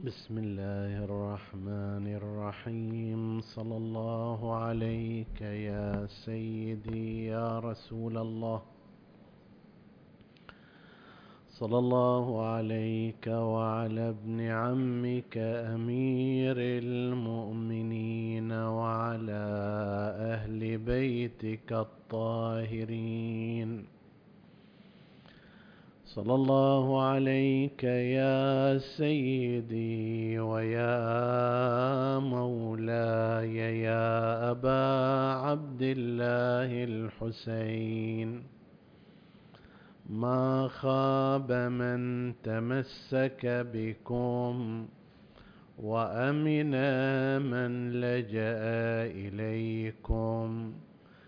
بسم الله الرحمن الرحيم. صلى الله عليك يا سيدي يا رسول الله، صلى الله عليك وعلى ابن عمك أمير المؤمنين وعلى أهل بيتك الطاهرين. صلى الله عليك يا سيدي ويا مولاي يا أبا عبد الله الحسين، ما خاب من تمسك بكم وأمن من لجأ إليكم.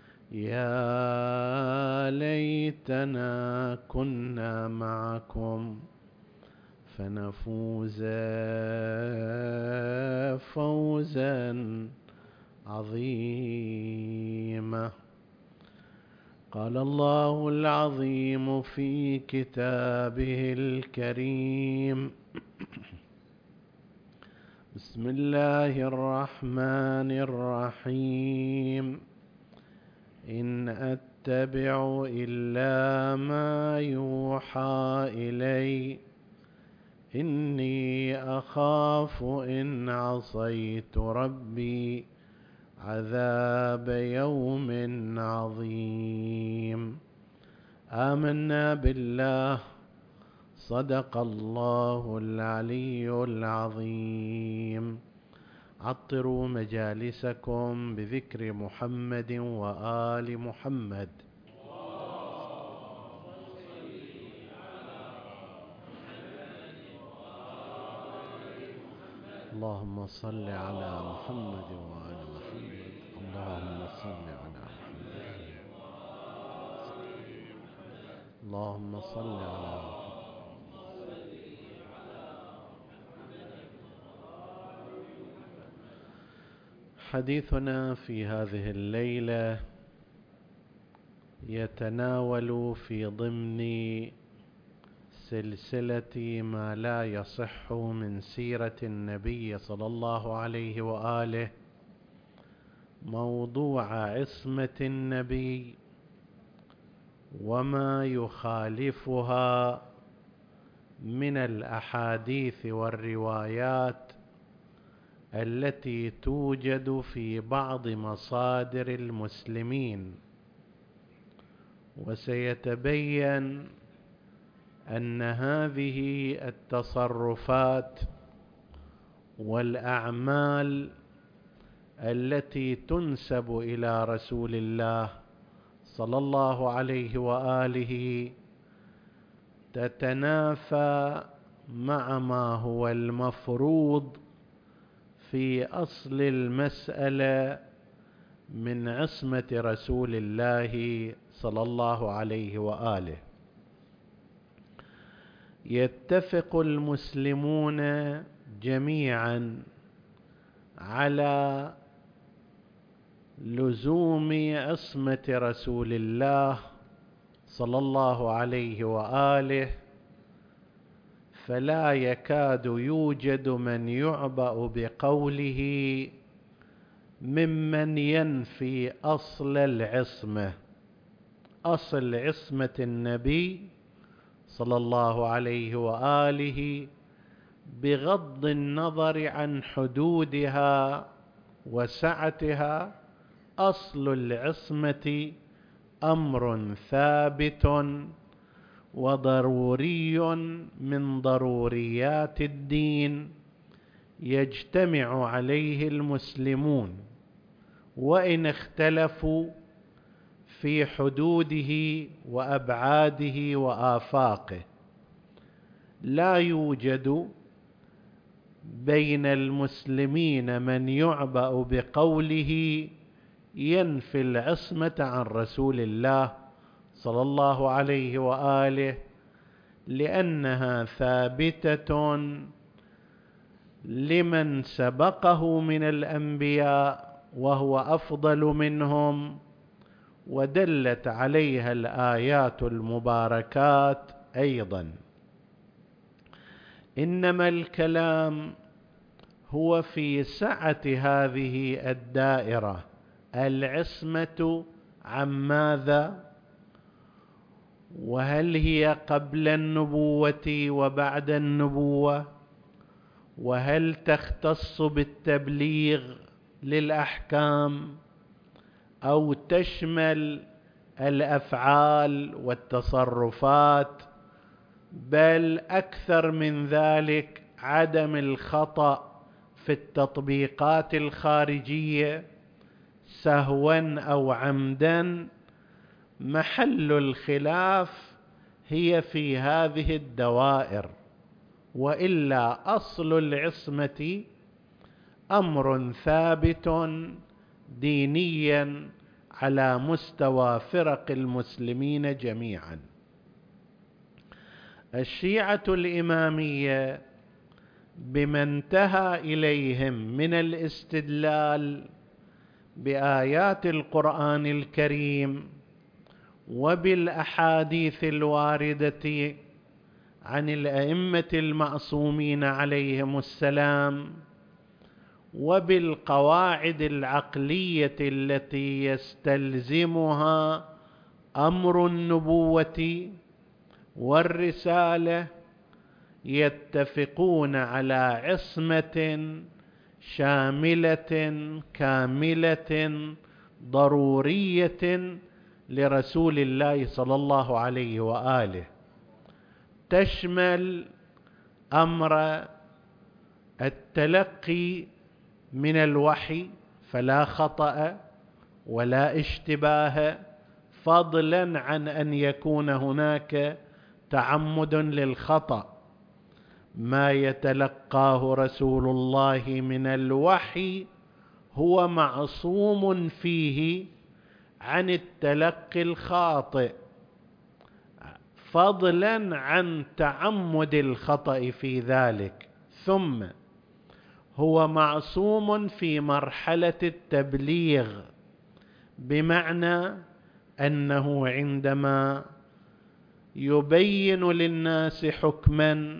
يا ليتنا كنا معكم فنفوز فوزا عظيما. قال الله العظيم في كتابه الكريم: بسم الله الرحمن الرحيم، إن أتبع إلا ما يوحى إلي إني أخاف إن عصيت ربي عذاب يوم عظيم. آمنا بالله، صدق الله العلي العظيم. عطروا مجالسكم بذكر محمد وآل محمد. اللهم صل على محمد وآل محمد. اللهم صل على محمد. اللهم صل على محمد. حديثنا في هذه الليلة يتناول في ضمن سلسلة ما لا يصح من سيرة النبي صلى الله عليه وآله موضوع عصمة النبي وما يخالفها من الأحاديث والروايات التي توجد في بعض مصادر المسلمين. وسيتبين أن هذه التصرفات والأعمال التي تنسب إلى رسول الله صلى الله عليه وآله تتنافى مع ما هو المفروض في أصل المسألة من عصمة رسول الله صلى الله عليه وآله. يتفق المسلمون جميعا على لزوم عصمة رسول الله صلى الله عليه وآله، فلا يكاد يوجد من يعبأ بقوله ممن ينفي أصل العصمة، أصل عصمة النبي صلى الله عليه وآله بغض النظر عن حدودها وسعتها. أصل العصمة أمر ثابت وضروري من ضروريات الدين يجتمع عليه المسلمون، وإن اختلفوا في حدوده وأبعاده وآفاقه. لا يوجد بين المسلمين من يعبأ بقوله ينفي العصمة عن رسول الله صلى الله عليه وآله، لأنها ثابتة لمن سبقه من الأنبياء وهو أفضل منهم، ودلت عليها الآيات المباركات أيضا. إنما الكلام هو في سعة هذه الدائرة العصمة عن ماذا؟ وهل هي قبل النبوة وبعد النبوة؟ وهل تختص بالتبليغ للأحكام أو تشمل الأفعال والتصرفات؟ بل أكثر من ذلك عدم الخطأ في التطبيقات الخارجية سهوا أو عمدا. محل الخلاف هي في هذه الدوائر، وإلا أصل العصمة أمر ثابت دينيا على مستوى فرق المسلمين جميعا. الشيعة الإمامية بما انتهى إليهم من الاستدلال بآيات القرآن الكريم وبالأحاديث الواردة عن الأئمة المعصومين عليهم السلام وبالقواعد العقلية التي يستلزمها أمر النبوة والرسالة، يتفقون على عصمة شاملة كاملة ضرورية لرسول الله صلى الله عليه وآله، تشمل أمر التلقي من الوحي فلا خطأ ولا اشتباه، فضلا عن أن يكون هناك تعمد للخطأ. ما يتلقاه رسول الله من الوحي هو معصوم فيه عن التلقي الخاطئ، فضلا عن تعمد الخطأ في ذلك. ثم هو معصوم في مرحلة التبليغ، بمعنى أنه عندما يبين للناس حكما،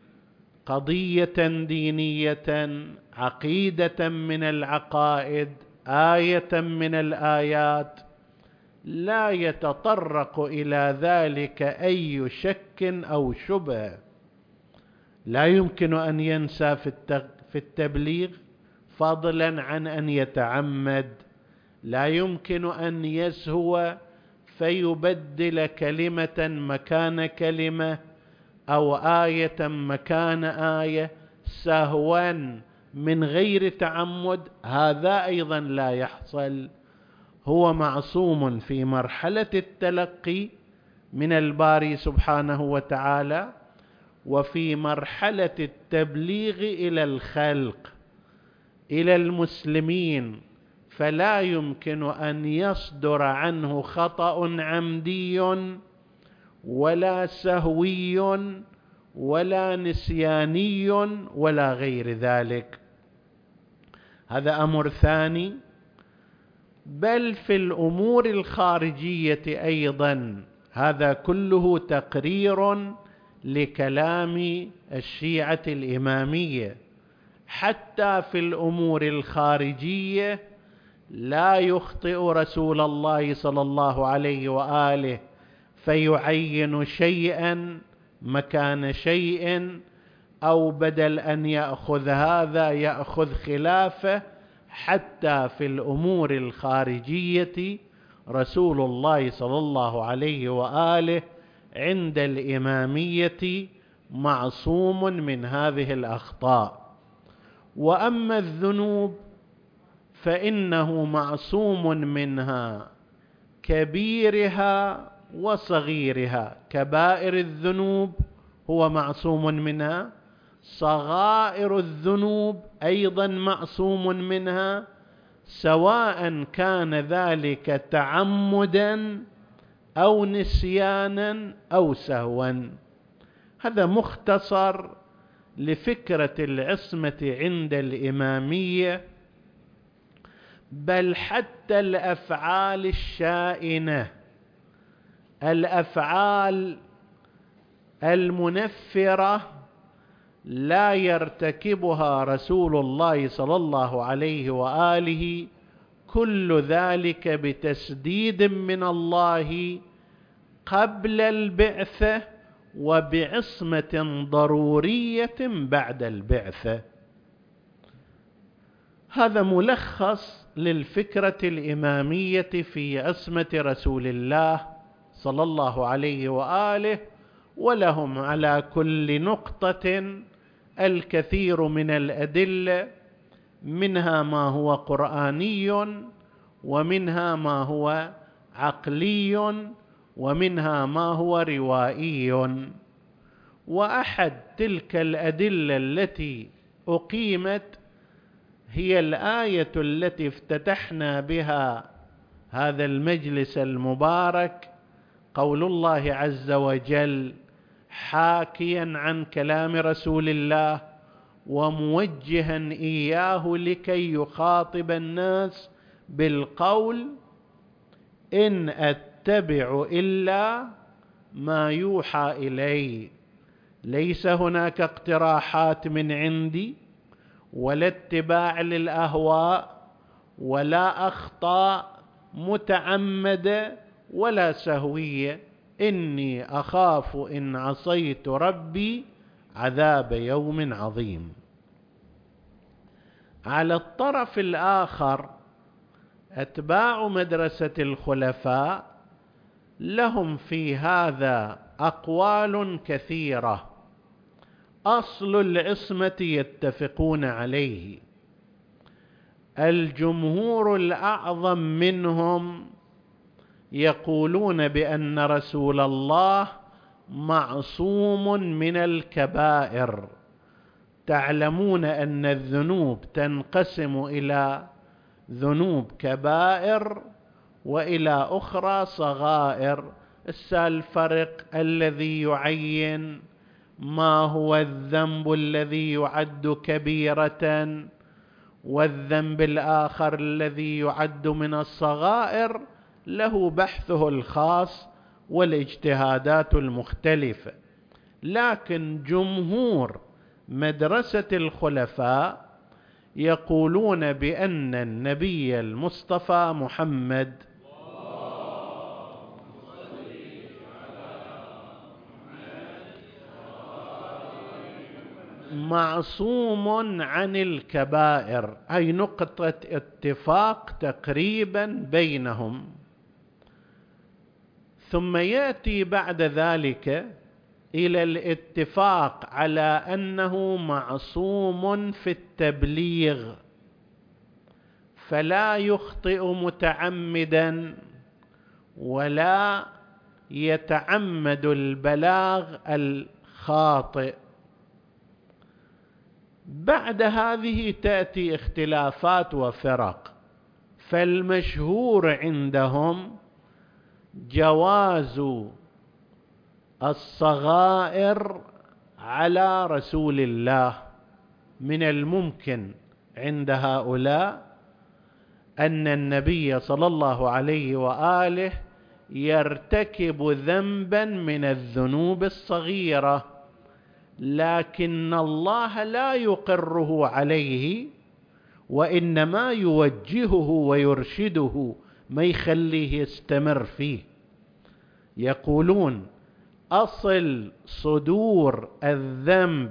قضية دينية، عقيدة من العقائد، آية من الآيات، لا يتطرق إلى ذلك أي شك أو شبهة. لا يمكن أن ينسى في التبليغ، فضلا عن أن يتعمد. لا يمكن أن يسهو فيبدل كلمة مكان كلمة أو آية مكان آية سهوا من غير تعمد، هذا أيضا لا يحصل. هو معصوم في مرحلة التلقي من الباري سبحانه وتعالى، وفي مرحلة التبليغ إلى الخلق، إلى المسلمين، فلا يمكن أن يصدر عنه خطأ عمدي ولا سهوي ولا نسياني ولا غير ذلك. هذا أمر ثاني. بل في الأمور الخارجية أيضا هذا كله تقرير لكلام الشيعة الإمامية. حتى في الأمور الخارجية لا يخطئ رسول الله صلى الله عليه وآله فيعين شيئا مكان شيء، أو بدل أن يأخذ هذا يأخذ خلافه. حتى في الأمور الخارجية رسول الله صلى الله عليه وآله عند الإمامية معصوم من هذه الأخطاء. وأما الذنوب فإنه معصوم منها، كبيرها وصغيرها. كبائر الذنوب هو معصوم منها، صغائر الذنوب أيضا معصوم منها، سواء كان ذلك تعمدا أو نسيانا أو سهوا. هذا مختصر لفكرة العصمة عند الإمامية. بل حتى الأفعال الشائنة، الأفعال المنفرة لا يرتكبها رسول الله صلى الله عليه وآله، كل ذلك بتسديد من الله قبل البعثة وبعصمة ضرورية بعد البعثة. هذا ملخص للفكرة الإمامية في عصمة رسول الله صلى الله عليه وآله، ولهم على كل نقطة الكثير من الأدلة، منها ما هو قرآني، ومنها ما هو عقلي، ومنها ما هو روائي. وأحد تلك الأدلة التي أقيمت هي الآية التي افتتحنا بها هذا المجلس المبارك، قول الله عز وجل حاكيا عن كلام رسول الله وموجها إياه لكي يخاطب الناس بالقول: إن أتبع إلا ما يوحى إلي. ليس هناك اقتراحات من عندي، ولا اتباع للأهواء، ولا أخطاء متعمدة ولا سهوية. إني أخاف إن عصيت ربي عذاب يوم عظيم. على الطرف الآخر أتباع مدرسة الخلفاء لهم في هذا أقوال كثيرة. أصل العصمة يتفقون عليه، الجمهور الأعظم منهم يقولون بأن رسول الله معصوم من الكبائر. تعلمون أن الذنوب تنقسم إلى ذنوب كبائر وإلى أخرى صغائر. الفرق الذي يعين ما هو الذنب الذي يعد كبيرة والذنب الآخر الذي يعد من الصغائر له بحثه الخاص والاجتهادات المختلفة. لكن جمهور مدرسة الخلفاء يقولون بأن النبي المصطفى محمد معصوم عن الكبائر. هي نقطة اتفاق تقريبا بينهم. ثم يأتي بعد ذلك إلى الاتفاق على أنه معصوم في التبليغ، فلا يخطئ متعمدا ولا يتعمد البلاغ الخاطئ. بعد هذه تأتي اختلافات وفرق، فالمشهور عندهم جواز الصغائر على رسول الله. من الممكن عند هؤلاء أن النبي صلى الله عليه وآله يرتكب ذنبا من الذنوب الصغيرة، لكن الله لا يقره عليه، وإنما يوجهه ويرشده، ما يخليه يستمر فيه. يقولون أصل صدور الذنب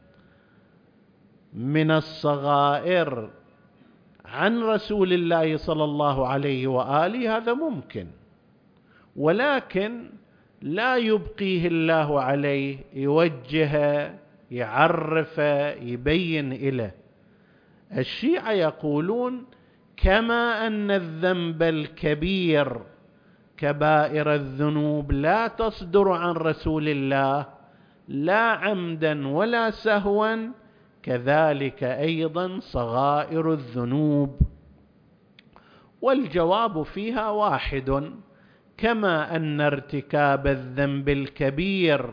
من الصغائر عن رسول الله صلى الله عليه وآله هذا ممكن، ولكن لا يبقيه الله عليه، يوجهه، يعرفه، يبين إله. الشيعة يقولون كما أن الذنب الكبير كبائر الذنوب لا تصدر عن رسول الله لا عمدا ولا سهوا، كذلك أيضا صغائر الذنوب. والجواب فيها واحد: كما أن ارتكاب الذنب الكبير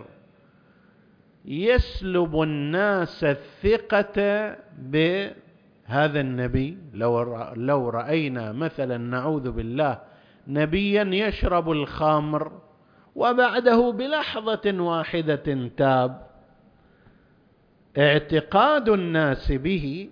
يسلب الناس الثقة بهذا النبي. لو رأينا مثلا نعوذ بالله نبيا يشرب الخمر وبعده بلحظة واحدة تاب، اعتقاد الناس به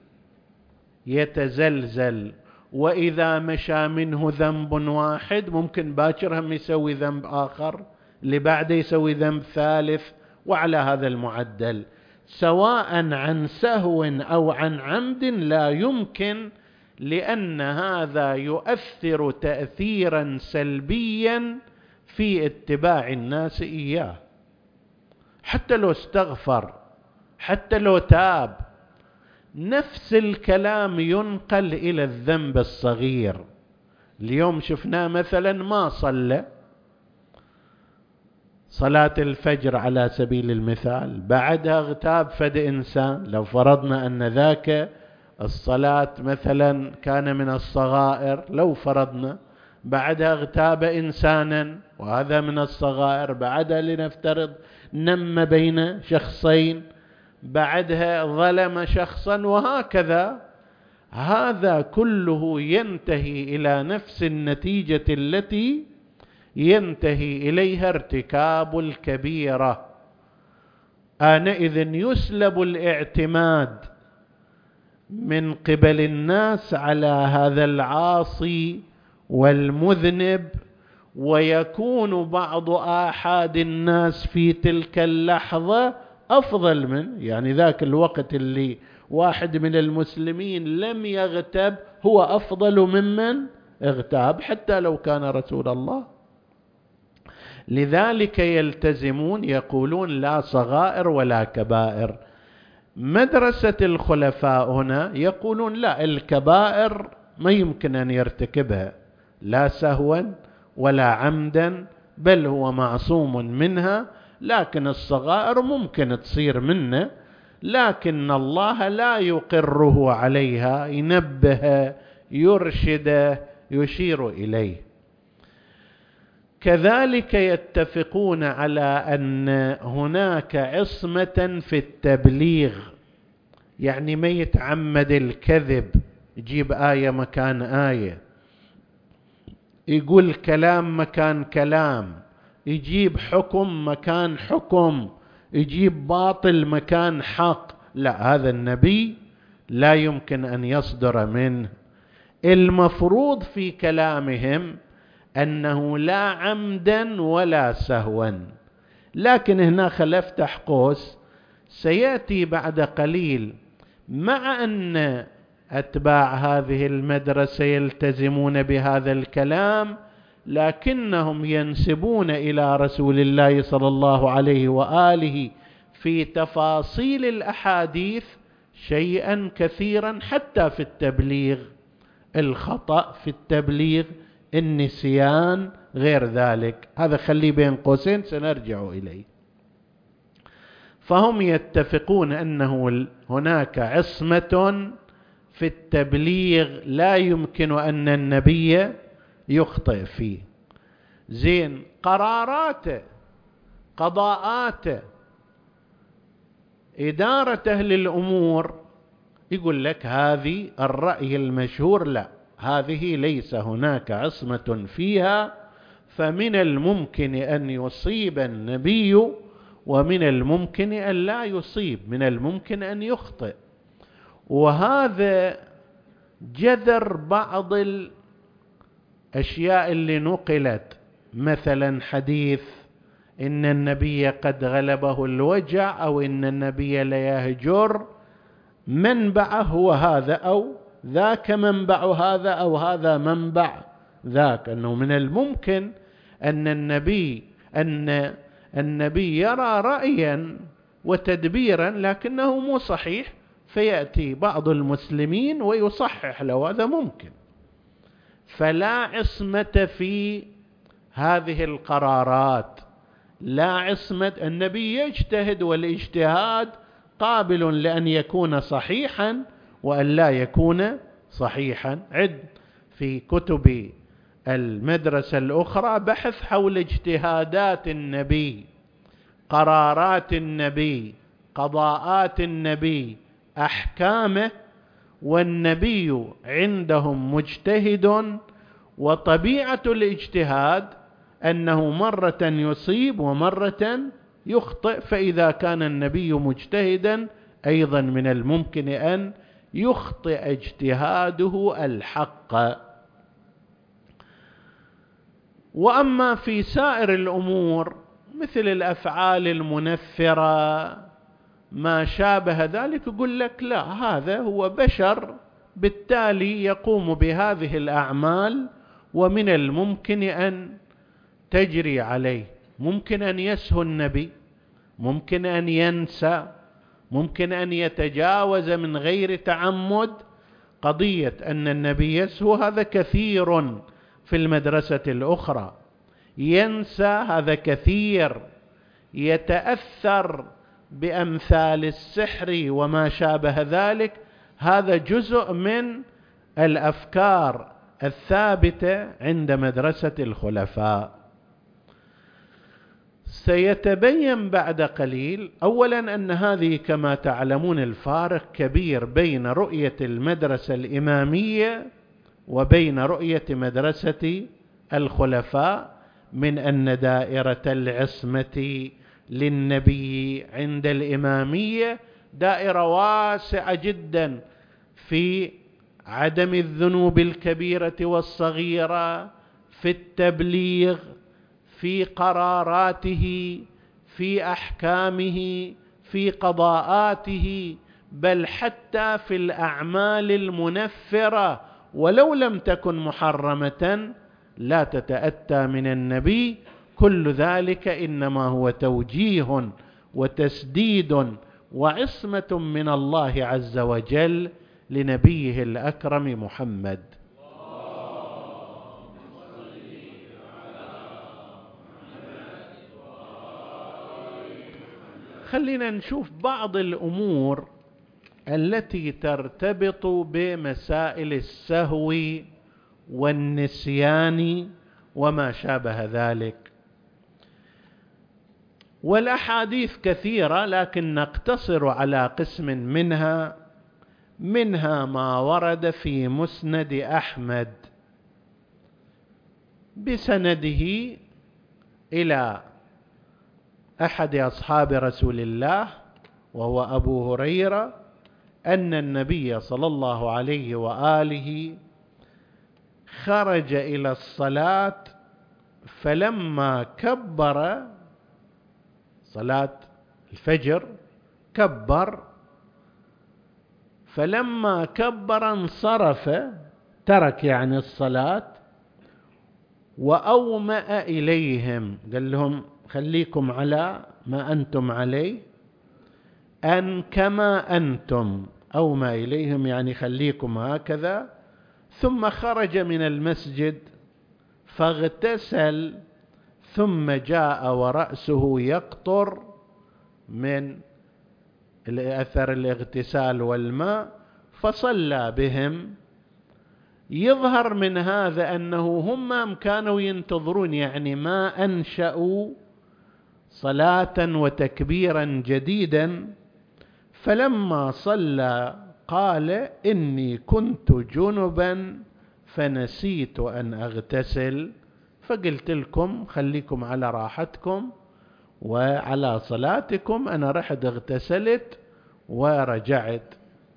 يتزلزل، وإذا مشى منه ذنب واحد ممكن باكر هم يسوي ذنب آخر، اللي بعده يسوي ذنب ثالث، وعلى هذا المعدل سواء عن سهو أو عن عمد لا يمكن، لأن هذا يؤثر تأثيرا سلبيا في اتباع الناس إياه. حتى لو استغفر، حتى لو تاب، نفس الكلام ينقل إلى الذنب الصغير. اليوم شفناه مثلا ما صلى صلاة الفجر على سبيل المثال، بعدها اغتاب فد إنسان، لو فرضنا أن ذاك الصلاة مثلا كان من الصغائر، لو فرضنا بعدها اغتاب إنسانا وهذا من الصغائر، بعدها لنفترض نم بين شخصين، بعدها ظلم شخصا، وهكذا، هذا كله ينتهي إلى نفس النتيجة التي ينتهي إليها ارتكاب الكبيرة. آنئذ يسلب الاعتماد من قبل الناس على هذا العاصي والمذنب، ويكون بعض آحاد الناس في تلك اللحظة أفضل من، يعني ذاك الوقت اللي واحد من المسلمين لم يغتب هو أفضل ممن اغتاب حتى لو كان رسول الله. لذلك يلتزمون يقولون لا صغائر ولا كبائر. مدرسة الخلفاء هنا يقولون لا، الكبائر ما يمكن أن يرتكبها لا سهوا ولا عمدا، بل هو معصوم منها، لكن الصغائر ممكن تصير منه، لكن الله لا يقره عليها، ينبه، يرشد، يشير إليه. كذلك يتفقون على أن هناك عصمة في التبليغ، يعني ما يتعمد الكذب، يجيب آية مكان آية، يقول كلام مكان كلام، يجيب حكم مكان حكم، يجيب باطل مكان حق، لا، هذا النبي لا يمكن أن يصدر منه. المفروض في كلامهم أنه لا عمدا ولا سهوا، لكن هنا خلفتح قوس سيأتي بعد قليل، مع أن أتباع هذه المدرسة يلتزمون بهذا الكلام، لكنهم ينسبون إلى رسول الله صلى الله عليه وآله في تفاصيل الأحاديث شيئا كثيرا، حتى في التبليغ، الخطأ في التبليغ، النسيان، غير ذلك. هذا خليه بين قوسين سنرجع إليه. فهم يتفقون أنه هناك عصمة في التبليغ لا يمكن أن النبي يخطئ فيه. زين، قراراته، قضاءاته، إدارة أهل الأمور، يقول لك هذه الرأي المشهور لا، هذه ليس هناك عصمة فيها، فمن الممكن أن يصيب النبي ومن الممكن أن لا يصيب، من الممكن أن يخطئ. وهذا جذر بعض الأشياء اللي نقلت، مثلا حديث إن النبي قد غلبه الوجع، أو إن النبي ليهجر، منبعه هو هذا أو ذاك، منبع هذا أو هذا منبع ذاك. أنه من الممكن أن النبي يرى رأيا وتدبيرا لكنه مو صحيح، فيأتي بعض المسلمين ويصحح له، هذا ممكن. فلا عصمة في هذه القرارات، لا عصمة. النبي يجتهد، والاجتهاد قابل لأن يكون صحيحا وأن لا يكون صحيحا. عد في كتب المدرسة الأخرى بحث حول اجتهادات النبي، قرارات النبي، قضاءات النبي، أحكامه، والنبي عندهم مجتهد، وطبيعة الاجتهاد أنه مرة يصيب ومرة يخطئ. فإذا كان النبي مجتهدا أيضا من الممكن أن يخطئ اجتهاده الحق. وأما في سائر الأمور مثل الأفعال المنفرة ما شابه ذلك، يقول لك لا، هذا هو بشر بالتالي يقوم بهذه الأعمال، ومن الممكن أن تجري عليه، ممكن أن يسهو النبي، ممكن أن ينسى، ممكن أن يتجاوز من غير تعمد. قضية أن النبي يسهو هذا كثير في المدرسة الأخرى، ينسى هذا كثير، يتأثر بأمثال السحر وما شابه ذلك، هذا جزء من الأفكار الثابتة عند مدرسة الخلفاء. سيتبين بعد قليل أولا أن هذه كما تعلمون الفارق كبير بين رؤية المدرسة الإمامية وبين رؤية مدرسة الخلفاء، من أن دائرة العصمة للنبي عند الإمامية دائرة واسعة جدا في عدم الذنوب الكبيرة والصغيرة، في التبليغ، في قراراته، في أحكامه، في قضاءاته، بل حتى في الأعمال المنفرة ولو لم تكن محرمة لا تتأتى من النبي. كل ذلك إنما هو توجيه وتسديد وعصمة من الله عز وجل لنبيه الأكرم محمد. خلينا نشوف بعض الأمور التي ترتبط بمسائل السهو والنسيان وما شابه ذلك، والأحاديث كثيرة لكن نقتصر على قسم منها ما ورد في مسند أحمد بسنده إلى أحد أصحاب رسول الله وهو أبو هريرة أن النبي صلى الله عليه وآله خرج إلى الصلاة، فلما كبر صلاة الفجر كبر، فلما كبر انصرف، ترك يعني الصلاة، وأومأ إليهم، قال لهم خليكم على ما أنتم عليه، أن كما أنتم، أومأ إليهم يعني خليكم هكذا. ثم خرج من المسجد فاغتسل، ثم جاء ورأسه يقطر من أثر الاغتسال والماء، فصلى بهم. يظهر من هذا أنه هم كانوا ينتظرون، يعني ما أنشأوا صلاة وتكبيرا جديدا. فلما صلى قال إني كنت جنبا فنسيت أن أغتسل، فقلت لكم خليكم على راحتكم وعلى صلاتكم، أنا رحت اغتسلت ورجعت.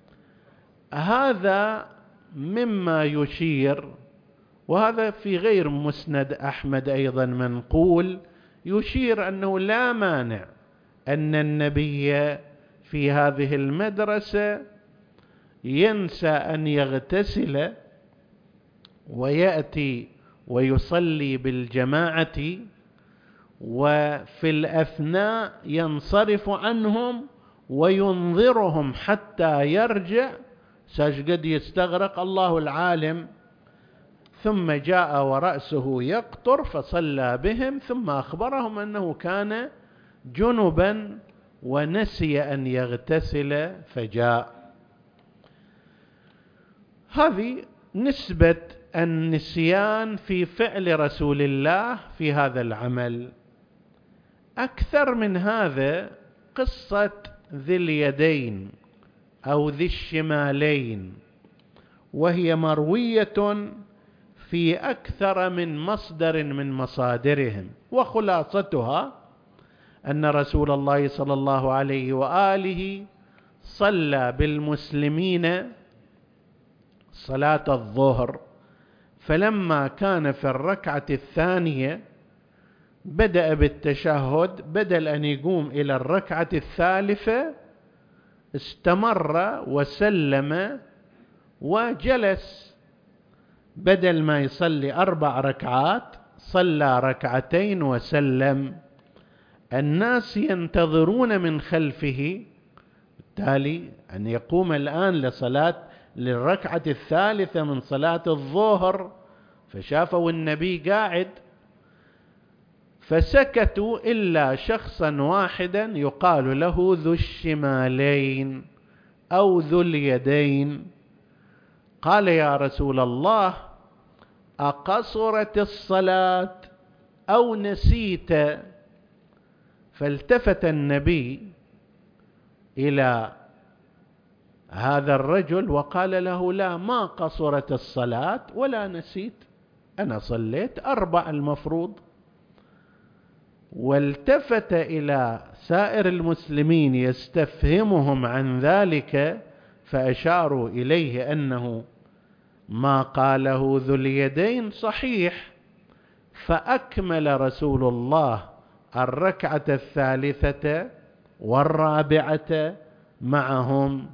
هذا مما يشير، وهذا في غير مسند أحمد أيضا منقول، يشير أنه لا مانع أن النبي في هذه المدرسة ينسى أن يغتسل ويأتي ويصلي بالجماعة، وفي الأثناء ينصرف عنهم وينظرهم حتى يرجع، قد يستغرق الله العالم. ثم جاء ورأسه يقطر فصلى بهم، ثم أخبرهم أنه كان جنبا ونسي أن يغتسل فجاء. هذه نسبة النسيان في فعل رسول الله في هذا العمل. أكثر من هذا قصة ذي اليدين أو ذي الشمالين، وهي مروية في أكثر من مصدر من مصادرهم، وخلاصتها أن رسول الله صلى الله عليه وآله صلى بالمسلمين صلاة الظهر، فلما كان في الركعة الثانية بدأ بالتشهد، بدل أن يقوم إلى الركعة الثالثة استمر وسلم وجلس، بدل ما يصلي 4 ركعات صلى 2 وسلم. الناس ينتظرون من خلفه، بالتالي أن يقوم الآن للركعة الثالثة من صلاة الظهر، فشافوا النبي قاعد فسكتوا إلا شخصا واحدا يقال له ذو الشمالين أو ذو اليدين، قال: يا رسول الله، أقصرت الصلاة أو نسيت؟ فالتفت النبي إلى هذا الرجل وقال له: لا، ما قصرت الصلاة ولا نسيت، أنا صليت 4 المفروض. والتفت إلى سائر المسلمين يستفهمهم عن ذلك، فأشاروا إليه أنه ما قاله ذو اليدين صحيح، فأكمل رسول الله الركعة الثالثة والرابعة معهم.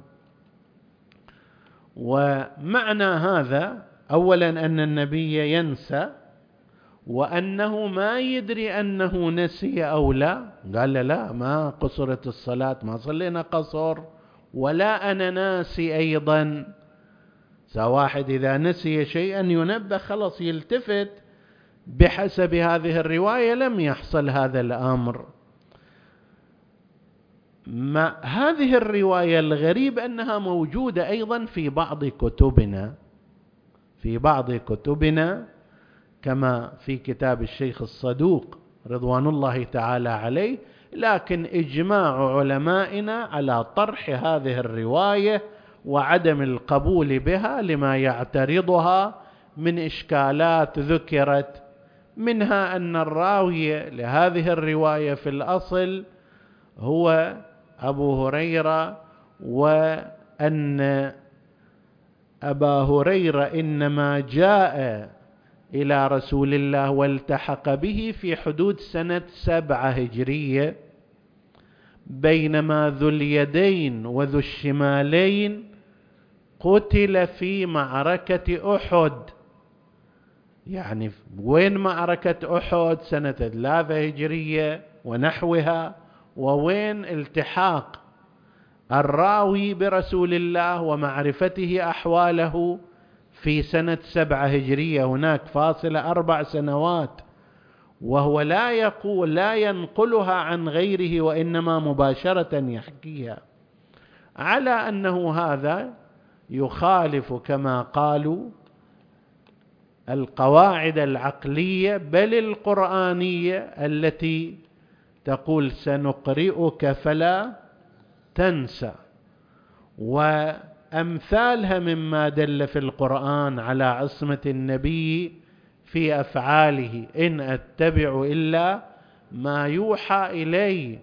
ومعنى هذا أولا أن النبي ينسى، وأنه ما يدري أنه نسي أو لا. قال: لا، ما قصرت الصلاة، ما صلينا قصر، ولا أنا ناسي أيضا. واحد إذا نسي شيئا ينبه، خلص يلتفت. بحسب هذه الرواية لم يحصل هذا الأمر. هذه الرواية الغريب أنها موجودة أيضا في بعض كتبنا كما في كتاب الشيخ الصدوق رضوان الله تعالى عليه، لكن إجماع علمائنا على طرح هذه الرواية وعدم القبول بها لما يعترضها من إشكالات ذكرت، منها أن الراوي لهذه الرواية في الأصل هو أبو هريرة، وأن أبا هريرة إنما جاء إلى رسول الله والتحق به في حدود سنة 7 هجرية، بينما ذو اليدين وذو الشمالين قتل في معركة أحد. يعني وين معركة أحد؟ سنة 3 هجرية ونحوها. ووين التحاق الراوي برسول الله ومعرفته أحواله؟ في سنة 7 هجرية، هناك فاصلة 4 سنوات، وهو لا ينقلها عن غيره، وإنما مباشرة يحكيها، على أنه هذا يخالف كما قالوا القواعد العقلية بل القرآنية التي تقول: سنقرئك فلا تنسى، وأمثالها مما دل في القرآن على عصمة النبي في أفعاله: إن أتبع إلا ما يوحى إلي.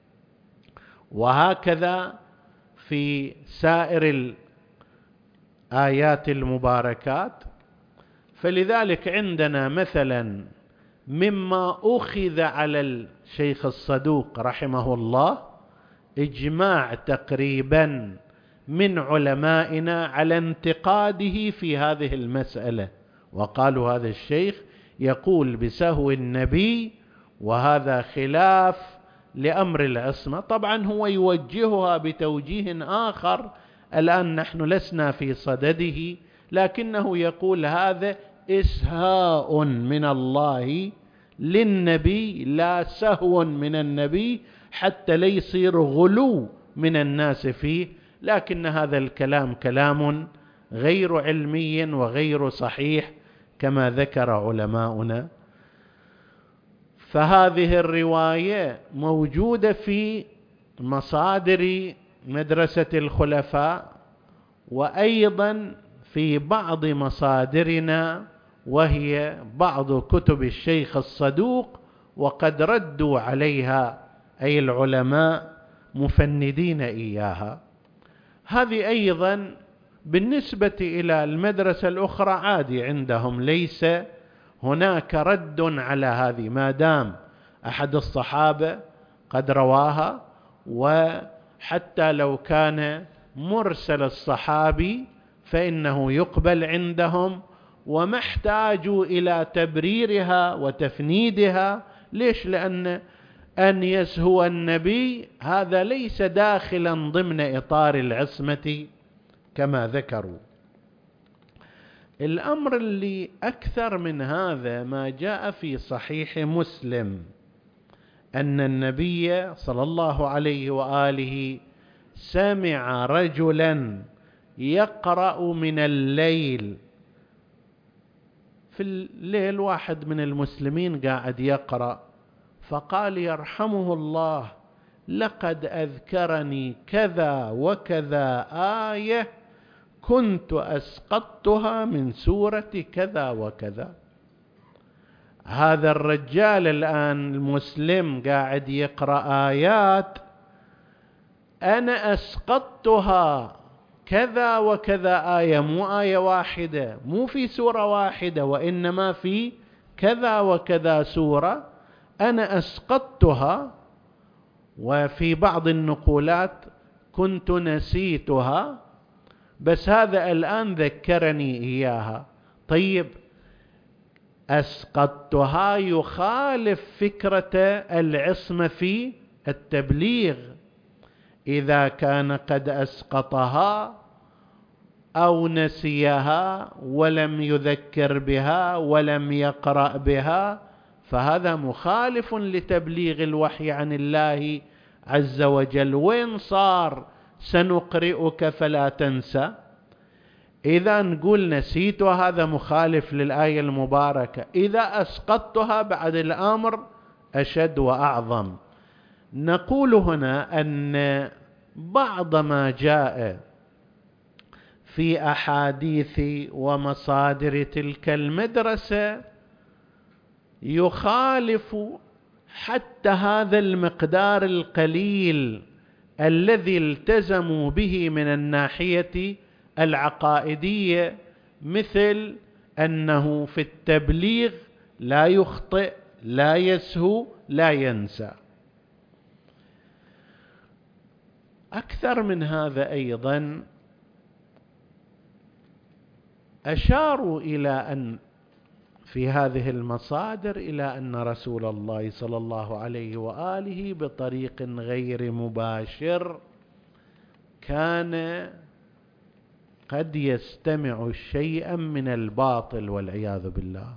وهكذا في سائر الآيات المباركات. فلذلك عندنا مثلا مما أخذ على الشيخ الصدوق رحمه الله إجماع تقريبا من علمائنا على انتقاده في هذه المسألة، وقالوا هذا الشيخ يقول بسهو النبي، وهذا خلاف لأمر العصمة. طبعا هو يوجهها بتوجيه آخر الآن نحن لسنا في صدده، لكنه يقول هذا إسهاء من الله للنبي لا سهو من النبي، حتى لا يصير غلو من الناس فيه. لكن هذا الكلام كلام غير علمي وغير صحيح كما ذكر علماؤنا. فهذه الرواية موجودة في مصادر مدرسة الخلفاء، وأيضا في بعض مصادرنا، وهي بعض كتب الشيخ الصدوق، وقد ردوا عليها أي العلماء مفندين إياها. هذه أيضا بالنسبة إلى المدرسة الأخرى عادي عندهم، ليس هناك رد على هذه ما دام أحد الصحابة قد رواها، وحتى لو كان مرسل الصحابي فإنه يقبل عندهم، وما احتاجوا إلى تبريرها وتفنيدها. ليش؟ لأن أن يسهو النبي هذا ليس داخلا ضمن إطار العصمة كما ذكروا. الأمر اللي أكثر من هذا ما جاء في صحيح مسلم أن النبي صلى الله عليه وآله سمع رجلا يقرأ من الليل. في الليل واحد من المسلمين قاعد يقرأ، فقال يرحمه الله لقد أذكرني كذا وكذا آية كنت أسقطتها من سورة كذا وكذا. هذا الرجال الآن المسلم قاعد يقرأ آيات أنا أسقطتها كذا وكذا آية، مو آية واحدة، مو في سورة واحدة، وإنما في كذا وكذا سورة أنا أسقطتها، وفي بعض النقولات كنت نسيتها، بس هذا الآن ذكرني إياها. طيب أسقطتها يخالف فكرة العصمة في التبليغ. إذا كان قد أسقطها أو نسيها ولم يذكر بها ولم يقرأ بها فهذا مخالف لتبليغ الوحي عن الله عز وجل. وين صار سنقرئك فلا تنسى؟ إذا نقول نسيتها هذا مخالف للآية المباركة، إذا أسقطتها بعد الأمر أشد وأعظم. نقول هنا أن بعض ما جاء في أحاديث ومصادر تلك المدرسة يخالف حتى هذا المقدار القليل الذي التزموا به من الناحية العقائدية، مثل أنه في التبليغ لا يخطئ لا يسهو لا ينسى. أكثر من هذا أيضا أشاروا إلى أن في هذه المصادر إلى أن رسول الله صلى الله عليه وآله بطريق غير مباشر كان قد يستمع شيئا من الباطل والعياذ بالله.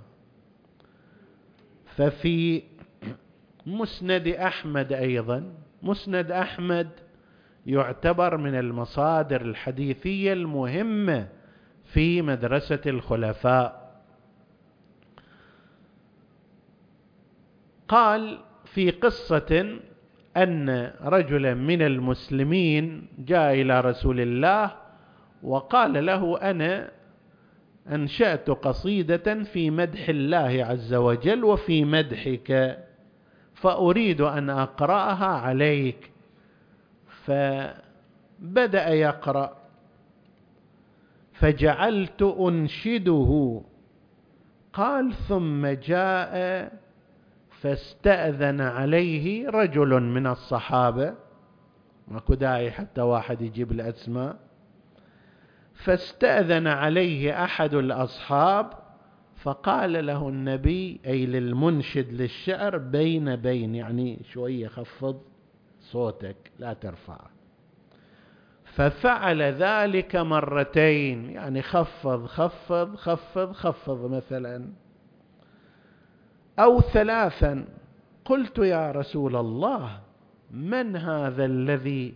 ففي مسند أحمد أيضا، مسند أحمد يعتبر من المصادر الحديثية المهمة في مدرسة الخلفاء. قال في قصة أن رجلا من المسلمين جاء إلى رسول الله وقال له أنا أنشأت قصيدة في مدح الله عز وجل وفي مدحك، فأريد أن أقرأها عليك. فبدأ يقرأ فجعلت أنشده. قال ثم جاء فاستأذن عليه رجل من الصحابة، ماكو داعي حتى واحد يجيب الأسماء، فاستأذن عليه أحد الأصحاب فقال له النبي أي للمنشد للشعر بين بين، يعني شوية خفض صوتك لا ترفع. ففعل ذلك مرتين، يعني خفض خفض خفض خفض مثلا، أو ثلاثا. قلت يا رسول الله من هذا الذي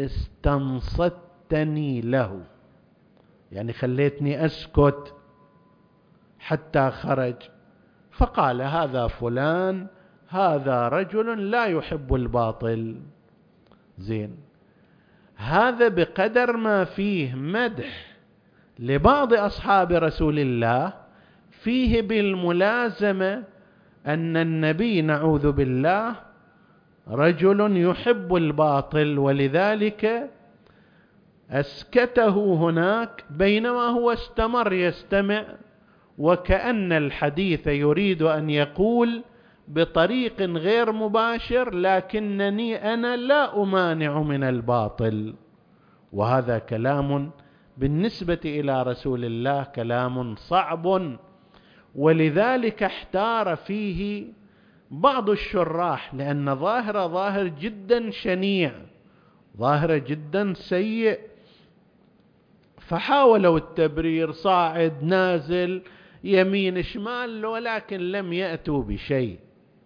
استنصتني له، يعني خليتني أسكت حتى خرج؟ فقال هذا فلان، هذا رجل لا يحب الباطل. زين، هذا بقدر ما فيه مدح لبعض أصحاب رسول الله فيه بالملازمة أن النبي نعوذ بالله رجل يحب الباطل، ولذلك أسكته هناك بينما هو استمر يستمع، وكأن الحديث يريد أن يقول بطريق غير مباشر لكنني أنا لا أمانع من الباطل. وهذا كلام بالنسبة إلى رسول الله كلام صعب، ولذلك احتار فيه بعض الشراح، لأن ظاهر جدا شنيع، ظاهر جدا سيء، فحاولوا التبرير صاعد نازل يمين شمال، ولكن لم يأتوا بشيء.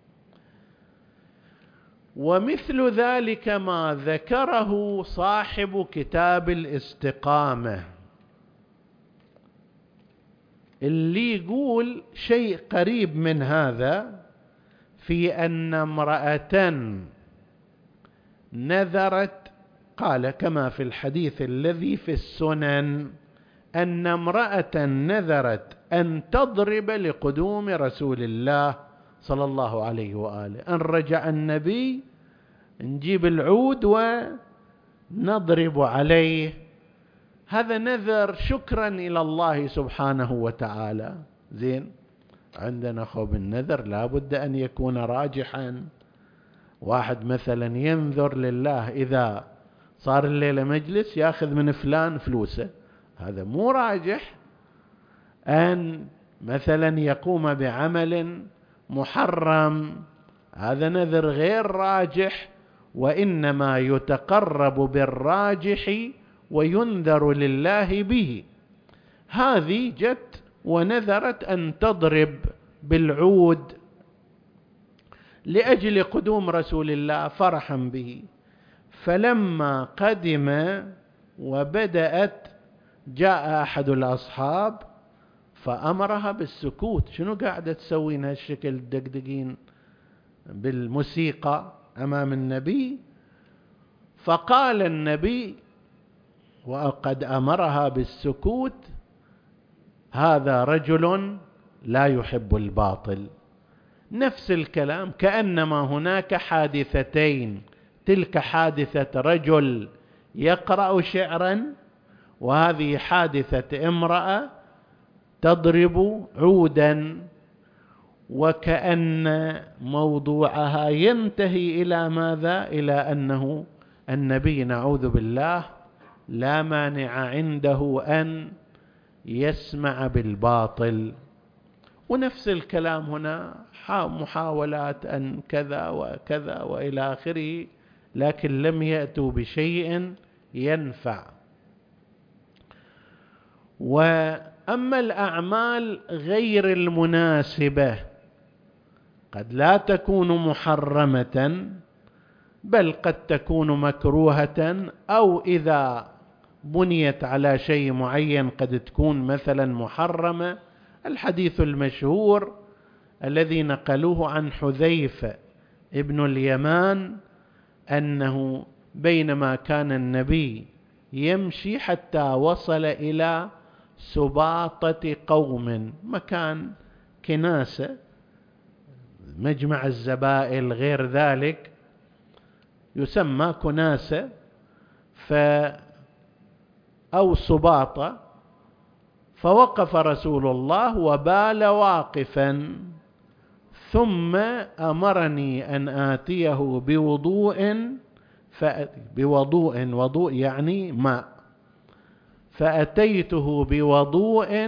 ومثل ذلك ما ذكره صاحب كتاب الاستقامة، اللي يقول شيء قريب من هذا، في أن امرأة نذرت، قال كما في الحديث الذي في السنن، أن امرأة نذرت أن تضرب لقدوم رسول الله صلى الله عليه وآله، أن رجع النبي نجيب العود ونضرب عليه. هذا نذر شكرا إلى الله سبحانه وتعالى. زين، عندنا خوف النذر لا بد أن يكون راجحا. واحد مثلا ينذر لله إذا صار الليلة مجلس يأخذ من فلان فلوسه، هذا مو راجح. أن مثلا يقوم بعمل محرم، هذا نذر غير راجح، وإنما يتقرب بالراجح وينذر لله به. هذه جت ونذرت أن تضرب بالعود لأجل قدوم رسول الله فرحا به، فلما قدم وبدأت جاء أحد الأصحاب فأمرها بالسكوت. شنو قاعدة تسوين هالشكل الدقدقين بالموسيقى أمام النبي؟ فقال النبي وقد أمرها بالسكوت: هذا رجل لا يحب الباطل. نفس الكلام، كأنما هناك حادثتين، تلك حادثة رجل يقرأ شعرا، وهذه حادثة امرأة تضرب عودا، وكأن موضوعها ينتهي إلى ماذا؟ إلى أنه النبي نعوذ بالله لا مانع عنده أن يسمع بالباطل. ونفس الكلام هنا، محاولات أن كذا وكذا وإلى آخره، لكن لم يأتوا بشيء ينفع. وأما الأعمال غير المناسبة قد لا تكون محرمة، بل قد تكون مكروهة، أو إذا بنيت على شيء معين قد تكون مثلا محرمة. الحديث المشهور الذي نقلوه عن حذيفة ابن اليمان أنه بينما كان النبي يمشي حتى وصل إلى سباطة قوم، مكان كناسة، مجمع الزبائل غير ذلك، يسمى كناسة أو سباطة. فوقف رسول الله وبال واقفا، ثم أمرني أن آتيه بوضوء يعني ماء، فأتيته بوضوء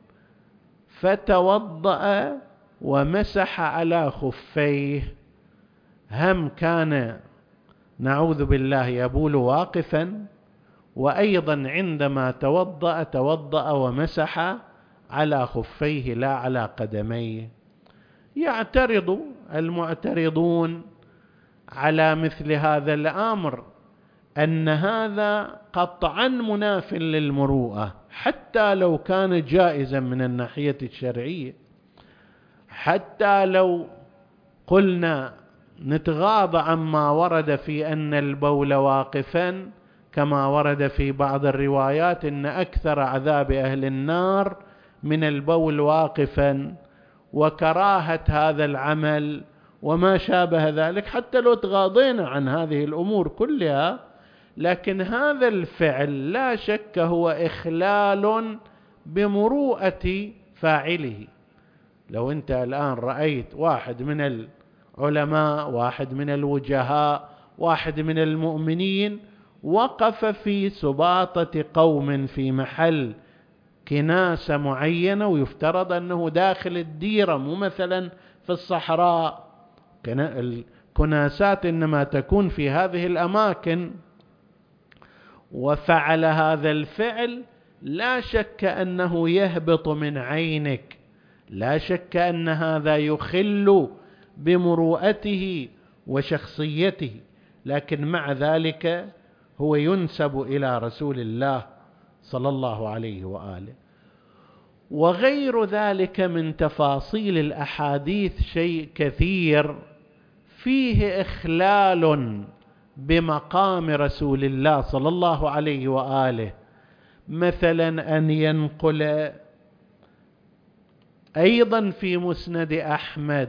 فتوضأ ومسح على خفيه. هم كان نعوذ بالله يبول واقفا، وأيضا عندما توضأ ومسح على خفيه لا على قدميه. يعترض المعترضون على مثل هذا الأمر أن هذا قطعا مناف للمروءة، حتى لو كان جائزا من الناحية الشرعية. حتى لو قلنا نتغاضى عما ورد في أن البول واقفا، كما ورد في بعض الروايات أن أكثر عذاب أهل النار من البول واقفا، وكراهة هذا العمل وما شابه ذلك. حتى لو تغاضينا عن هذه الأمور كلها، لكن هذا الفعل لا شك هو إخلال بمروءة فاعله. لو أنت الآن رأيت واحد من العلماء، واحد من الوجهاء، واحد من المؤمنين وقف في سباطة قوم في محل كناسة معينة، ويفترض أنه داخل الديرة مو مثلا في الصحراء، الكناسات إنما تكون في هذه الأماكن، وفعل هذا الفعل، لا شك أنه يهبط من عينك، لا شك أن هذا يخل بمروءته وشخصيته، لكن مع ذلك هو ينسب إلى رسول الله صلى الله عليه وآله. وغير ذلك من تفاصيل الأحاديث شيء كثير فيه إخلال بمقام رسول الله صلى الله عليه وآله، مثلا أن ينقل أيضا في مسند أحمد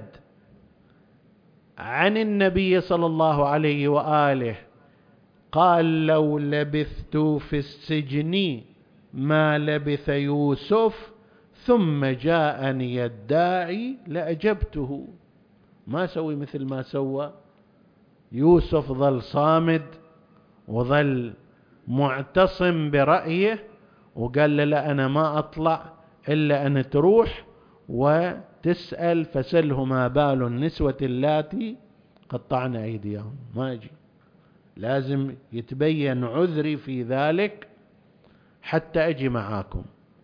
عن النبي صلى الله عليه وآله قال: لو لبثت في السجن ما لبث يوسف ثم جاءني الداعي لأجبته. ما سوي مثل ما سوى يوسف، ظل صامد وظل معتصم برأيه، وقال له: لا أنا ما أطلع إلا أن تروح وتسأل فسله ما بال النسوة اللاتي قطعن أيديهم. ما أجي، لازم يتبين عذري في ذلك حتى أجي معاكم.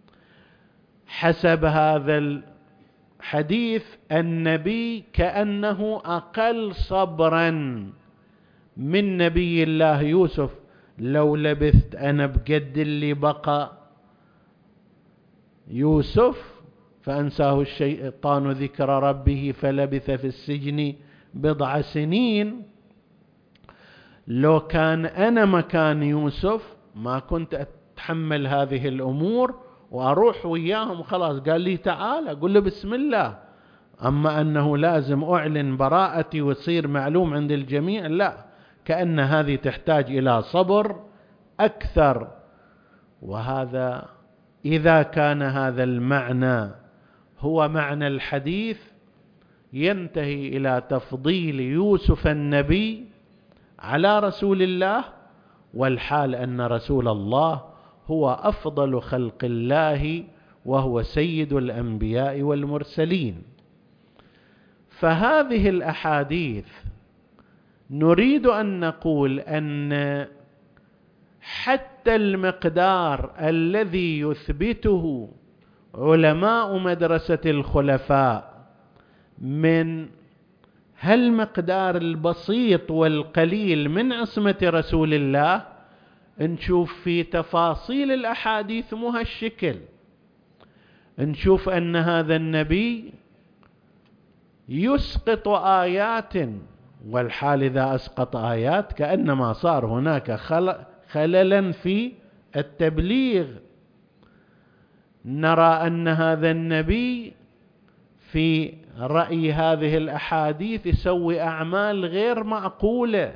حسب هذا الحديث النبي كأنه أقل صبرا من نبي الله يوسف. لو لبثت أنا بقد اللي بقى يوسف فأنساه الشيطان ذكر ربه فلبث في السجن بضع سنين، لو كان أنا مكان يوسف ما كنت أتحمل هذه الأمور وأروح وياهم. خلاص قال لي تعال، أقول له بسم الله. أما أنه لازم أعلن براءتي وتصير معلوم عند الجميع، لا، كأن هذه تحتاج إلى صبر أكثر. وهذا إذا كان هذا المعنى هو معنى الحديث ينتهي إلى تفضيل يوسف النبي على رسول الله، والحال أن رسول الله هو أفضل خلق الله وهو سيد الأنبياء والمرسلين. فهذه الأحاديث نريد أن نقول أن حتى المقدار الذي يثبته علماء مدرسة الخلفاء من هالمقدار البسيط والقليل من عصمة رسول الله، نشوف في تفاصيل الأحاديث مو هالشكل. نشوف أن هذا النبي يسقط آيات، والحال إذا أسقط آيات كأنما صار هناك خللا في التبليغ. نرى أن هذا النبي في رأي هذه الأحاديث يسوي أعمال غير معقولة،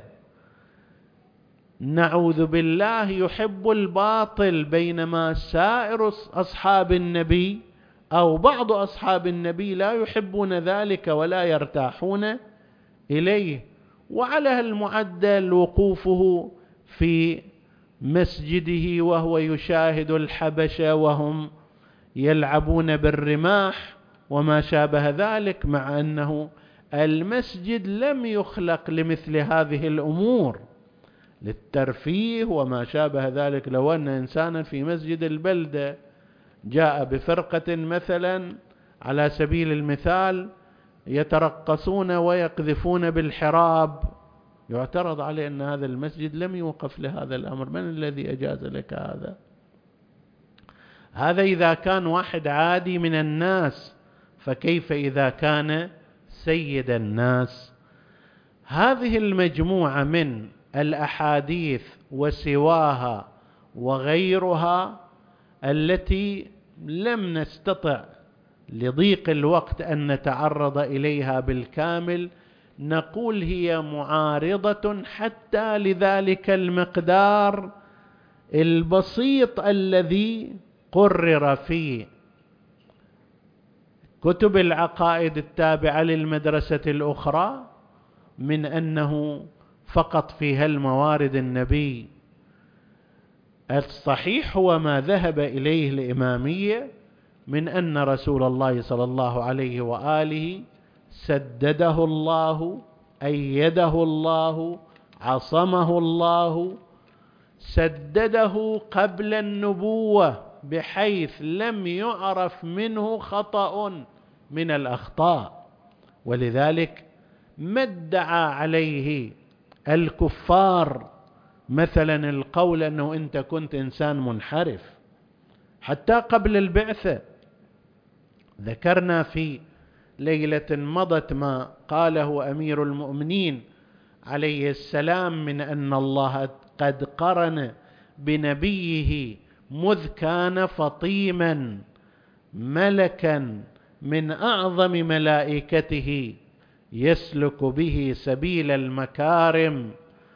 نعوذ بالله يحب الباطل، بينما سائر أصحاب النبي أو بعض أصحاب النبي لا يحبون ذلك ولا يرتاحون إليه. وعلى المعدل وقوفه في مسجده وهو يشاهد الحبشة وهم يلعبون بالرماح وما شابه ذلك، مع أنه المسجد لم يخلق لمثل هذه الأمور، للترفيه وما شابه ذلك. لو أن إنسانا في مسجد البلدة جاء بفرقة مثلا على سبيل المثال يترقصون ويقذفون بالحراب، يعترض عليه أن هذا المسجد لم يوقف لهذا الأمر، من الذي أجاز لك هذا؟ هذا إذا كان واحد عادي من الناس، فكيف إذا كان سيد الناس؟ هذه المجموعة من الأحاديث وسواها وغيرها التي لم نستطع لضيق الوقت أن نتعرض إليها بالكامل، نقول هي معارضة حتى لذلك المقدار البسيط الذي قرر في كتب العقائد التابعة للمدرسة الأخرى، من أنه فقط في هالموارد النبي. الصحيح هو ما ذهب إليه الإمامية من أن رسول الله صلى الله عليه وآله سدده الله، أيده الله، عصمه الله، سدده قبل النبوة بحيث لم يعرف منه خطأ من الأخطاء. ولذلك ما ادعى عليه الكفار مثلا القول أنه أنت كنت إنسان منحرف حتى قبل البعثة. ذكرنا في ليلة مضت ما قاله أمير المؤمنين عليه السلام من أن الله قد قرن بنبيه مذ كان فطيما ملكا من أعظم ملائكته يسلك به سبيل المكارم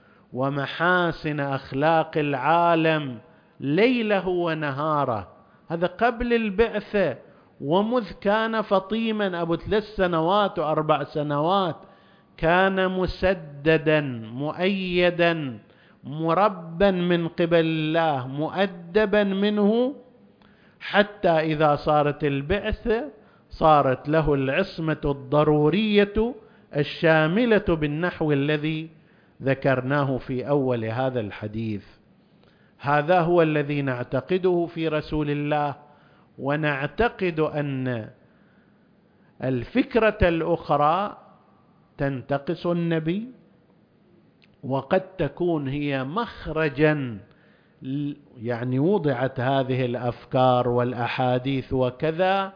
ومحاسن أخلاق العالم ليله ونهاره. هذا قبل البعثة، ومذ كان فطيما أبو 3 سنوات و4 سنوات كان مسددا مؤيدا مربا من قبل الله مؤدبا منه، حتى إذا صارت البعثة صارت له العصمة الضرورية الشاملة بالنحو الذي ذكرناه في أول هذا الحديث. هذا هو الذي نعتقده في رسول الله، ونعتقد أن الفكرة الأخرى تنتقص النبي، وقد تكون هي مخرجا، يعني وضعت هذه الأفكار والأحاديث وكذا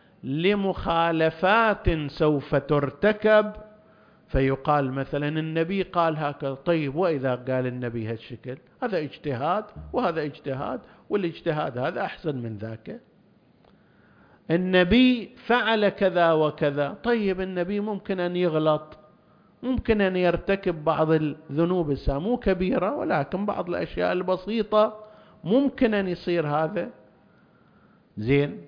لمخالفات سوف ترتكب، فيقال مثلا النبي قال هكذا. طيب وإذا قال النبي هالشكل، هذا اجتهاد وهذا اجتهاد، والاجتهاد هذا أحسن من ذاك. النبي فعل كذا وكذا، طيب النبي ممكن أن يغلط، ممكن أن يرتكب بعض الذنوب مو كبيرة، ولكن بعض الأشياء البسيطة ممكن أن يصير هذا. زين،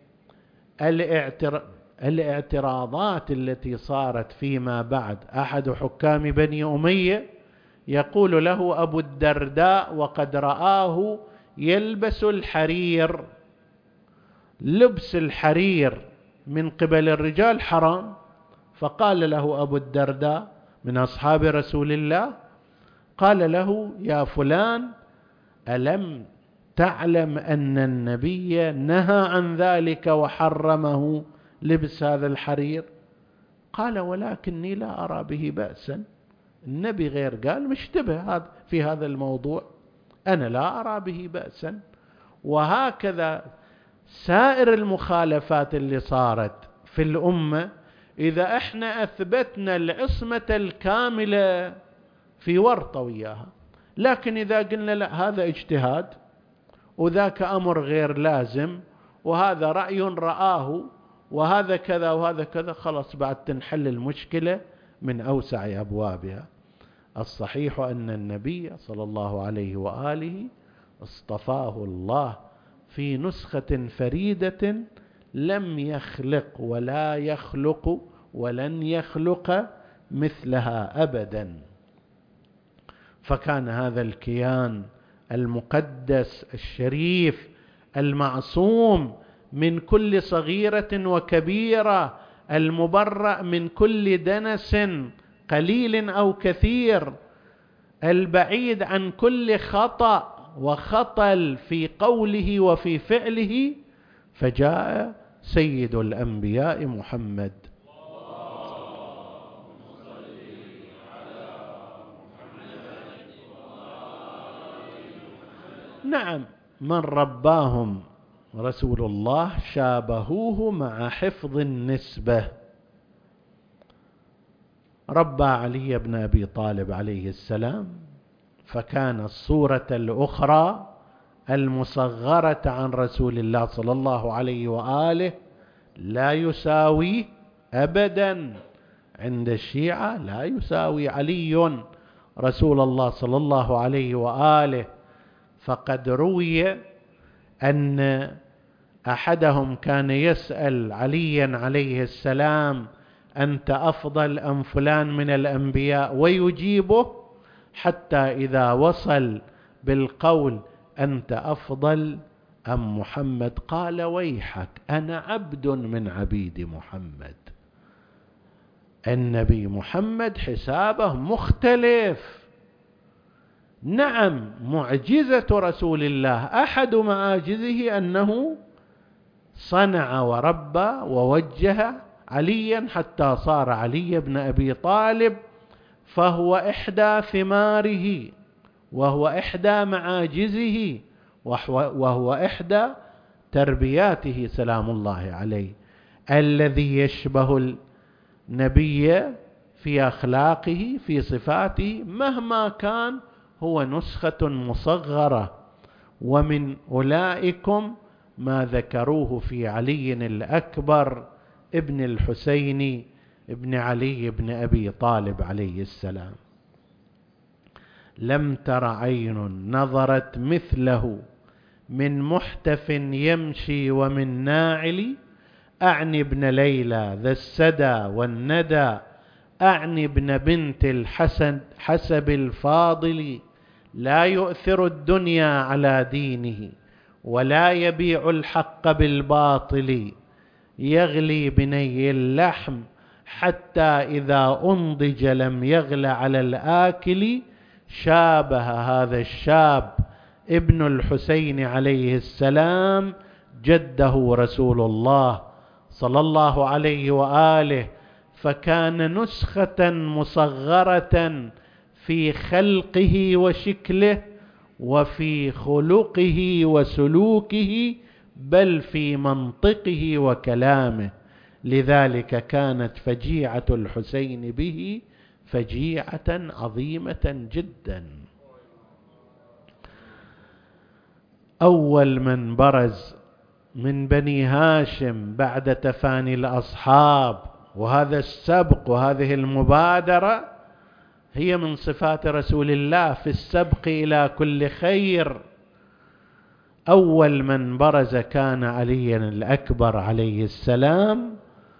الاعتراضات التي صارت فيما بعد، أحد حكام بني أمية يقول له أبو الدرداء وقد رآه يلبس الحرير، لبس الحرير من قبل الرجال حرام، فقال له أبو الدرداء من أصحاب رسول الله، قال له يا فلان ألم تعلم أن النبي نهى عن ذلك وحرمه لبس هذا الحرير؟ قال ولكني لا أرى به بأسا، النبي غير قال مشتبه في هذا الموضوع، أنا لا أرى به بأسا. وهكذا سائر المخالفات اللي صارت في الأمة، إذا احنا أثبتنا العصمة الكاملة في ورطة وياها، لكن إذا قلنا لا هذا اجتهاد وذاك أمر غير لازم وهذا رأي رآه وهذا كذا وهذا كذا، خلاص بعد تنحل المشكلة من أوسع أبوابها. الصحيح أن النبي صلى الله عليه وآله اصطفاه الله في نسخة فريدة لم يخلق ولا يخلق ولن يخلق مثلها أبدا. فكان هذا الكيان المقدس الشريف المعصوم من كل صغيرة وكبيرة، المبرأ من كل دنس قليل أو كثير، البعيد عن كل خطأ وخطل في قوله وفي فعله، فجاء سيد الأنبياء محمد. نعم، من رباهم رسول الله شابهوه مع حفظ النسبة. ربى علي بن أبي طالب عليه السلام، فكان الصورة الأخرى المصغرة عن رسول الله صلى الله عليه وآله لا يساوي أبدا عند الشيعة لا يساوي علي رسول الله صلى الله عليه وآله. فقد روي أن أحدهم كان يسأل عليا عليه السلام: أنت أفضل أم فلان من الأنبياء؟ ويجيبه حتى إذا وصل بالقول أنت أفضل أم محمد قال: ويحك، أنا عبد من عبيد محمد. النبي محمد حسابه مختلف. نعم، معجزة رسول الله أحد معاجزه أنه صنع وربى ووجه عليا حتى صار علي بن أبي طالب، فهو إحدى ثماره، وهو إحدى معاجزه، وهو إحدى تربياته سلام الله عليه. الذي يشبه النبي في أخلاقه في صفاته مهما كان هو نسخة مصغرة. ومن أولئكم ما ذكروه في علي الأكبر ابن الحسين ابن علي بن أبي طالب عليه السلام: لم تر عين نظرت مثله من محتف يمشي ومن ناعل، أعني ابن ليلى ذا السدى والندى، أعني ابن بنت الحسن حسب الفاضل، لا يؤثر الدنيا على دينه ولا يبيع الحق بالباطل، يغلي بني اللحم حتى إذا أنضج لم يغل على الآكل، شابه هذا الشاب ابن الحسين عليه السلام جده رسول الله صلى الله عليه وآله، فكان نسخة مصغرة في خلقه وشكله وفي خلقه وسلوكه، بل في منطقه وكلامه. لذلك كانت فجيعة الحسين به فجيعة عظيمة جدا. أول من برز من بني هاشم بعد تفاني الأصحاب، وهذا السبق وهذه المبادرة هي من صفات رسول الله في السبق إلى كل خير. أول من برز كان علي الأكبر عليه السلام،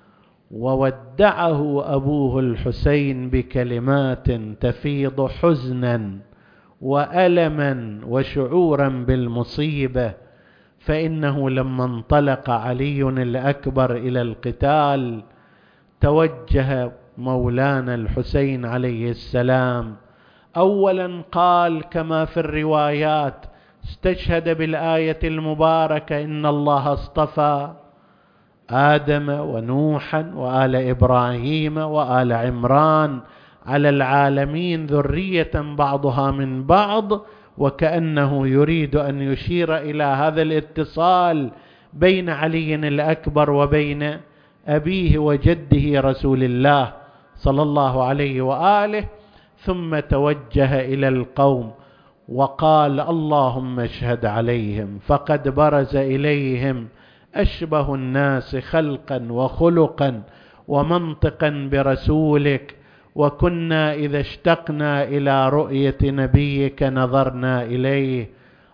وودعه أبوه الحسين بكلمات تفيض حزنا وألما وشعورا بالمصيبة. فإنه لما انطلق علي الأكبر إلى القتال توجه مولانا الحسين عليه السلام، أولا قال كما في الروايات، استشهد بالآية المباركة: إن الله اصطفى آدم ونوحا وآل إبراهيم وآل عمران على العالمين ذرية بعضها من بعض، وكأنه يريد أن يشير إلى هذا الاتصال بين علي الأكبر وبين أبيه وجده رسول الله صلى الله عليه وآله. ثم توجه إلى القوم وقال: اللهم اشهد عليهم، فقد برز إليهم أشبه الناس خلقا وخلقا ومنطقا برسولك، وكنا إذا اشتقنا إلى رؤية نبيك نظرنا إليه.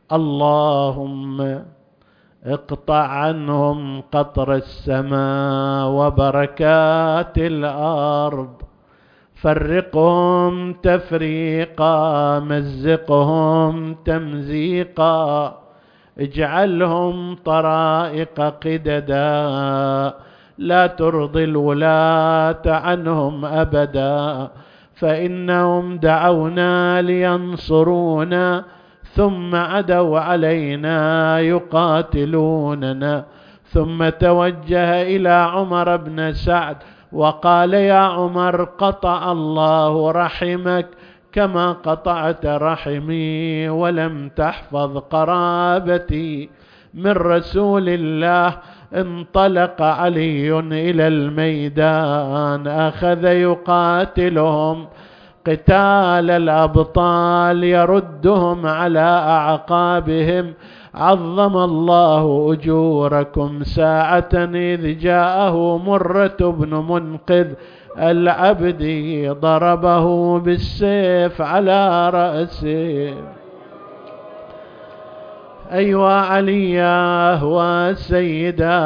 اللهم اقطع عنهم قطر السماء وبركات الأرض، فرقهم تفريقا، مزقهم تمزيقا، اجعلهم طرائق قددا، لا ترضي الولاة عنهم أبدا، فإنهم دعونا لينصرونا ثم عدوا علينا يقاتلوننا. ثم توجه إلى عمر بن سعد وقال: يا عمر، قطع الله رحمك كما قطعت رحمي ولم تحفظ قرابتي من رسول الله. انطلق علي إلى الميدان، أخذ يقاتلهم قتال الأبطال، يردهم على أعقابهم عظم الله أجوركم ساعة إذ جاءه مرة بن منقذ العبدي ضربه بالسيف على رأسه. أيوا عليا والسيدة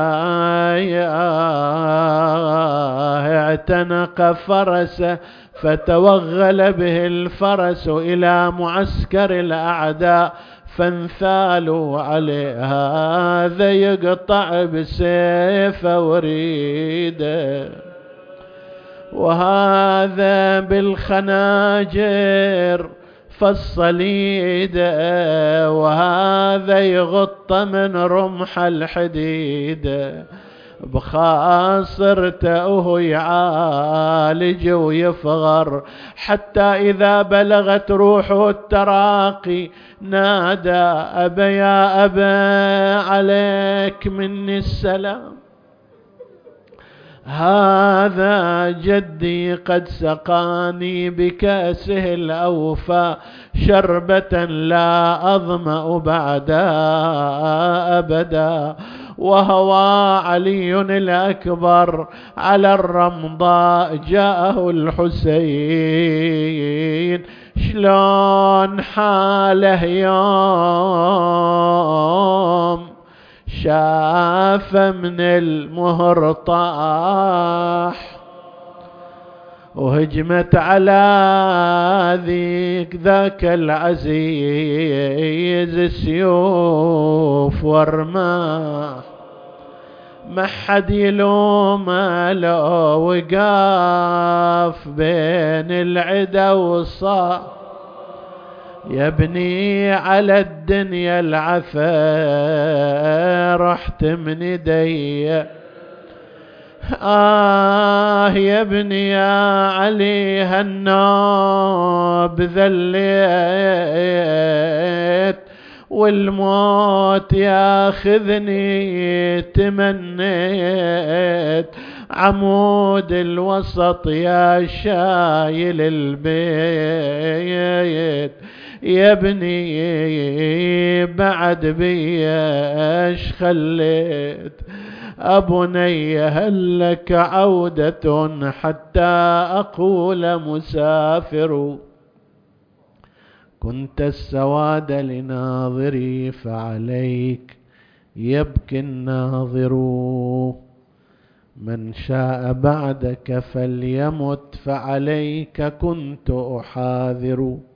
اعتنق فرسه فتوغل به الفرس إلى معسكر الأعداء فانثالوا عليه، هذا يقطع بسيف وريده وهذا بالخناجر فالصليد، وهذا يغط من رمح الحديد، بخاصرته وهو يعالج ويفغر، حتى إذا بلغت روحه التراقي نادى أبا يا أبا عليك مني السلام، هذا جدي قد سقاني بكأسه الأوفى شربة لا أظمأ بعدها أبدا. وهوى علي الأكبر على الرمضاء جاءه الحسين، شلون حاله يوم شاف من المهر طاح، وهجمت على ذاك العزيز السيوف ورماح، ما حد يلومه لو وقاف بين العدا والصاح، يا ابني على الدنيا العفا رحت من يدي، يا ابني يا علي هالنوب ذليت، والموت ياخذني تمنيت، عمود الوسط يا شايل البيت، يا ابني بعد بيش خليت، أبني هل لك عودة حتى أقول مسافر، كنت السواد لناظري فعليك يبكي الناظر، من شاء بعدك فليمت فعليك كنت أحاذر.